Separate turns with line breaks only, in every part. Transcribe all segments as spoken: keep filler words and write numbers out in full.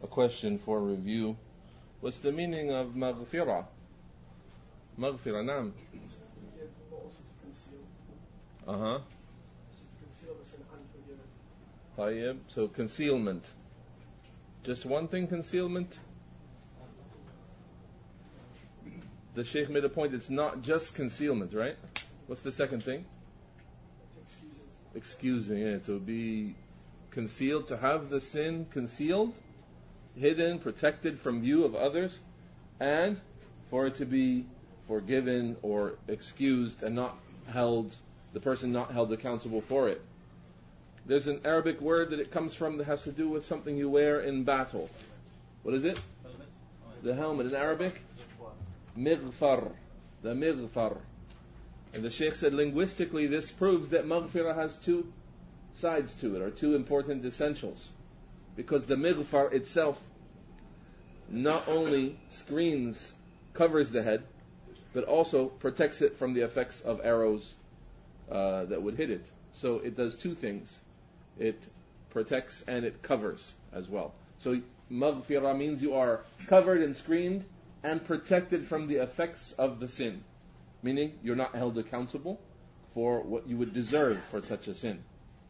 a question for review. What's the meaning of maghfirah? Maghfirah, naam. Uh-huh. طيب. So concealment. Just one thing, concealment? The Shaykh made a point, it's not just concealment, right? What's the second thing? Excusing it. To be concealed, to have the sin concealed, hidden, protected from view of others, and for it to be forgiven or excused and not held, the person not held accountable for it. There's an Arabic word that it comes from that has to do with something you wear in battle. What is it? Helmet. The helmet in Arabic? Mighfar. The mighfar. And the Shaykh said linguistically this proves that maghfirah has two sides to it, or two important essentials. Because the mighfar itself not only screens, covers the head, but also protects it from the effects of arrows uh, that would hit it. So it does two things. It protects and it covers as well. So maghfirah means you are covered and screened and protected from the effects of the sin. Meaning you're not held accountable for what you would deserve for such a sin.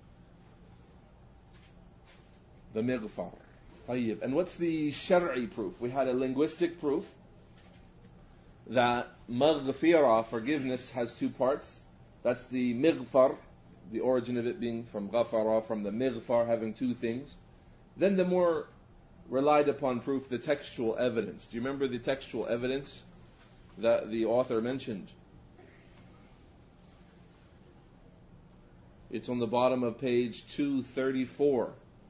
The mighfar. طيب. And what's the shar'i proof? We had a linguistic proof that maghfirah, forgiveness, has two parts. That's the mighfar, the origin of it being from ghafara, from the mighfar, having two things. Then the more relied upon proof, the textual evidence. Do you remember the textual evidence that the author mentioned? It's on the bottom of page two thirty-four.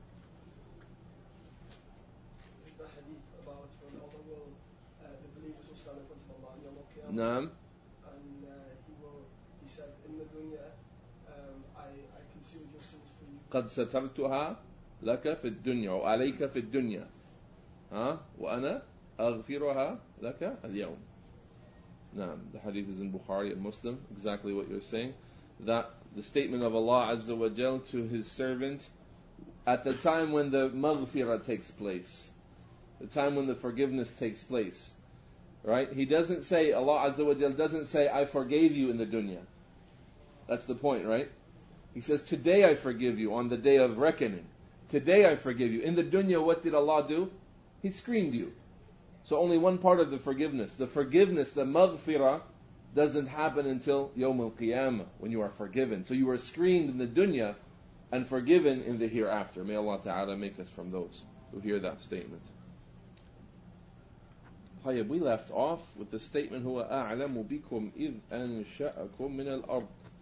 Naam.
And uh, he will, he said, in the dunya, um, I, I concealed your sins for you.
قد سترتها لك في الدنيا وعليك في الدنيا. ها وأنا أغفرها لك اليوم. Naam. The hadith is in Bukhari and Muslim. Exactly what you're saying. That the statement of Allah Azza wa Jal to His servant at the time when the maghfirah takes place, the time when the forgiveness takes place. Right? He doesn't say, Allah Azza wa Jal doesn't say, I forgave you in the dunya. That's the point, right? He says, today I forgive you on the day of reckoning. Today I forgive you. In the dunya, what did Allah do? He screened you. So only one part of the forgiveness. The forgiveness, the maghfirah, doesn't happen until Yawm al-Qiyamah, when you are forgiven. So you are screened in the dunya and forgiven in the hereafter. May Allah Ta'ala make us from those who hear that statement. طيب, we left off with the statement هو أعلم بكم إذ أنشأكم من الأرض.